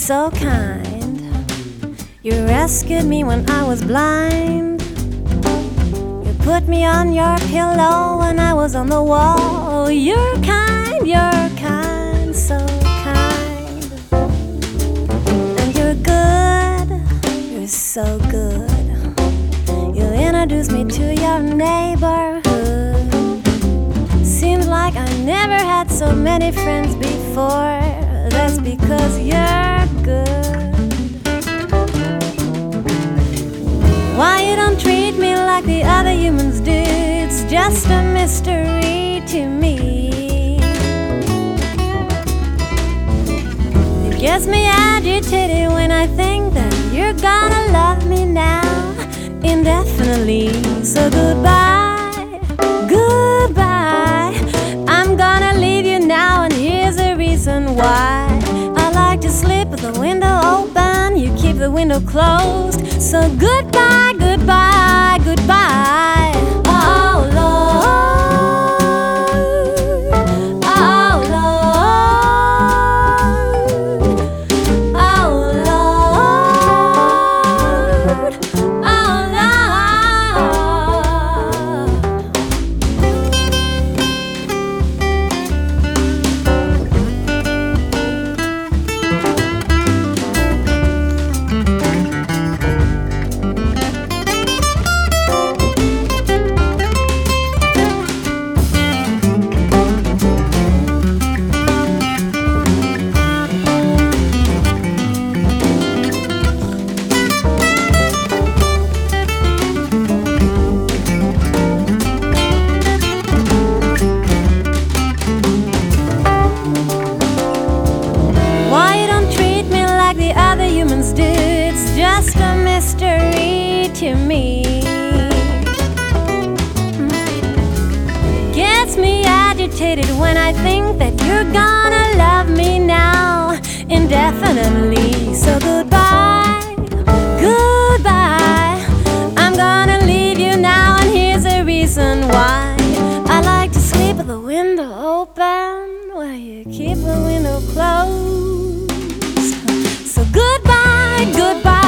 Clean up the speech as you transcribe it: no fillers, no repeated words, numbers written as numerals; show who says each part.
Speaker 1: so kind. You rescued me when I was blind. You put me on your pillow when I was on the wall. You're kind, so kind. And you're good, you're so good. You introduced me to your neighborhood. Seems like I never had so many friends before. That's because you're good. Why you don't treat me like the other humans do, it's just a mystery to me. It gets me agitated when I think that you're gonna love me now indefinitely. So goodbye, goodbye. I'm gonna leave you now, and here's the reason why. I like to sleep with the window open, you keep the window closed. So goodbye, goodbye, goodbye. Oh Lord, oh Lord, oh Lord, oh just a mystery to me. Gets me agitated when I think that you're gonna love me now indefinitely. So goodbye, goodbye. I'm gonna leave you now, and here's the reason why. I like to sleep with the window open while you keep the window closed. So goodbye, goodbye.